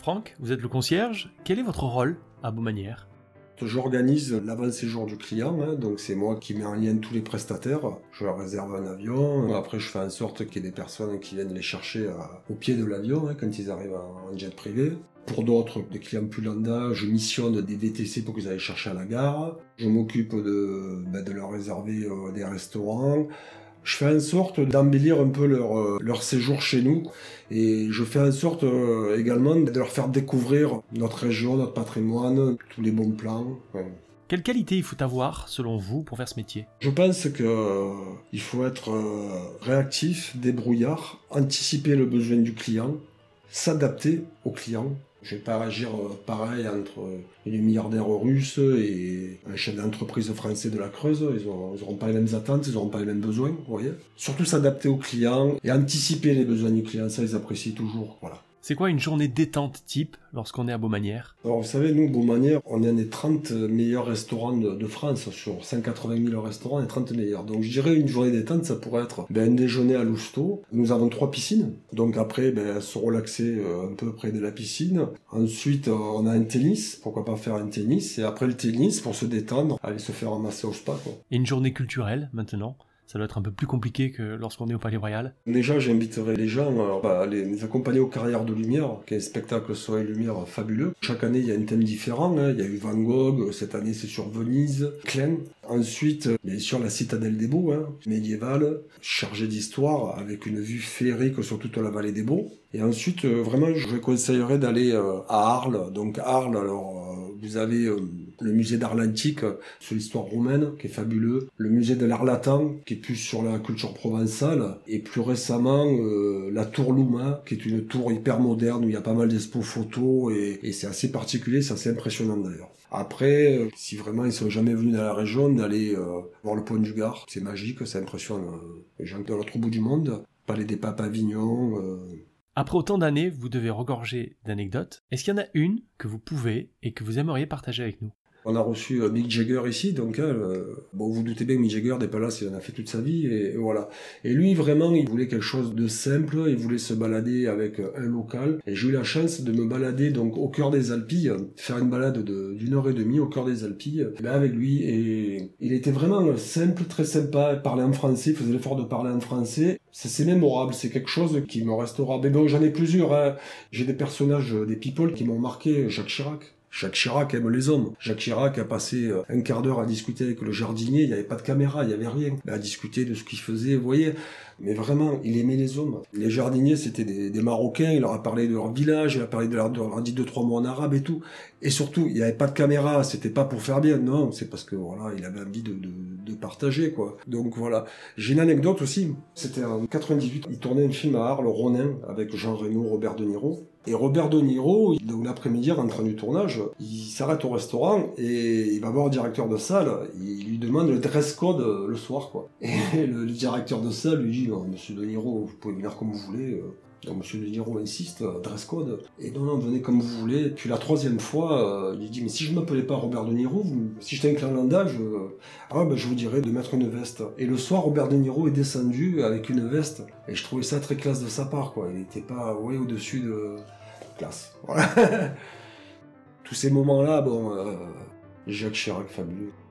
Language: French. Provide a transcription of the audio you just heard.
Franck, vous êtes le concierge. Quel est votre rôle à Baumanière ? J'organise l'avant-séjour du client, donc c'est moi qui mets en lien tous les prestataires. Je leur réserve un avion, après je fais en sorte qu'il y ait des personnes qui viennent les chercher au pied de l'avion quand ils arrivent en jet privé. Pour d'autres, des clients plus lambda, je missionne des VTC pour qu'ils aillent chercher à la gare. Je m'occupe de leur réserver des restaurants. Je fais en sorte d'embellir un peu leur séjour chez nous et je fais en sorte également de leur faire découvrir notre région, notre patrimoine, tous les bons plans. Ouais. Quelle qualité il faut avoir, selon vous, pour faire ce métier ? Je pense qu'il faut être réactif, débrouillard, anticiper le besoin du client, s'adapter au client. Je ne vais pas agir pareil entre les milliardaires russes et un chef d'entreprise français de la Creuse. Ils n'auront pas les mêmes attentes, ils n'auront pas les mêmes besoins, vous voyez. Surtout s'adapter au client et anticiper les besoins du client, ça ils apprécient toujours, voilà. C'est quoi une journée détente type lorsqu'on est à Baumanière ? Alors vous savez, nous, Baumanière, on est un des 30 meilleurs restaurants de France. Sur 180 000 restaurants, les 30 meilleurs. Donc je dirais une journée détente, ça pourrait être un déjeuner à Lousteau. Nous avons 3 piscines. Donc après, se relaxer un peu près de la piscine. Ensuite, on a un tennis. Pourquoi pas faire un tennis ? Et après le tennis, pour se détendre, aller se faire masser au spa, quoi. Et une journée culturelle, maintenant ? Ça doit être un peu plus compliqué que lorsqu'on est au Palais Royal. Déjà, j'inviterai les gens à les accompagner au Carrières de Lumière, qui est un spectacle soleil lumière fabuleux. Chaque année, il y a un thème différent. Il y a eu Van Gogh, cette année c'est sur Venise, Klein. Ensuite, bien sûr, la citadelle des Baux, médiévale, chargée d'histoire, avec une vue féerique sur toute la vallée des Baux. Et ensuite, vraiment, je conseillerais d'aller à Arles. Donc Arles, vous avez le musée d'art antique sur l'histoire romaine, qui est fabuleux. Le musée de l'art latin, qui est plus sur la culture provençale. Et plus récemment, la tour Louma, qui est une tour hyper moderne, où il y a pas mal d'expos photos. Et c'est assez particulier, c'est assez impressionnant d'ailleurs. Après, si vraiment ils sont jamais venus dans la région, d'aller voir le pont du Gard. C'est magique, ça impressionne les gens de l'autre bout du monde. Palais des Papes Avignon... Après autant d'années, vous devez regorger d'anecdotes. Est-ce qu'il y en a une que vous pouvez et que vous aimeriez partager avec nous ? On a reçu Mick Jagger ici, donc vous doutez bien que Mick Jagger, des Palaces, il en a fait toute sa vie, et voilà. Et lui, vraiment, il voulait quelque chose de simple, il voulait se balader avec un local, et j'ai eu la chance de me balader donc au cœur des Alpilles, faire une balade d'une heure et demie au cœur des Alpilles, avec lui, et il était vraiment simple, très sympa, il parlait en français, il faisait l'effort de parler en français. C'est mémorable, c'est quelque chose qui me restera. Mais bon, j'en ai plusieurs, J'ai des personnages, des people qui m'ont marqué, Jacques Chirac. Jacques Chirac aime les hommes. Jacques Chirac a passé un quart d'heure à discuter avec le jardinier, il n'y avait pas de caméra, il n'y avait rien. À discuter de ce qu'il faisait, vous voyez. Mais vraiment, il aimait les hommes. Les jardiniers, c'était des Marocains, il leur a parlé de leur village, il a parlé leur a dit 2-3 mots en arabe et tout. Et surtout, il n'y avait pas de caméra, c'était pas pour faire bien, non, c'est parce que voilà, il avait envie de partager, quoi. Donc voilà. J'ai une anecdote aussi, c'était en 98, il tournait un film à Arles, Ronin, avec Jean Reno, Robert De Niro. Et Robert De Niro, donc l'après-midi, rentrant du tournage, il s'arrête au restaurant et il va voir le directeur de salle. Il lui demande le dress code le soir, quoi. Et le directeur de salle lui dit « Monsieur De Niro, vous pouvez venir comme vous voulez. » Donc Monsieur De Niro insiste, dress code. Et non, venez comme vous voulez. Puis la 3e fois, il lui dit « Mais si je m'appelais pas Robert De Niro, si j'étais un clan lambda, je vous dirais de mettre une veste. » Et le soir, Robert De Niro est descendu avec une veste. Et je trouvais ça très classe de sa part, quoi. Il n'était pas au-dessus de classe. Voilà. Tous ces moments-là, Jacques Chirac, fabuleux.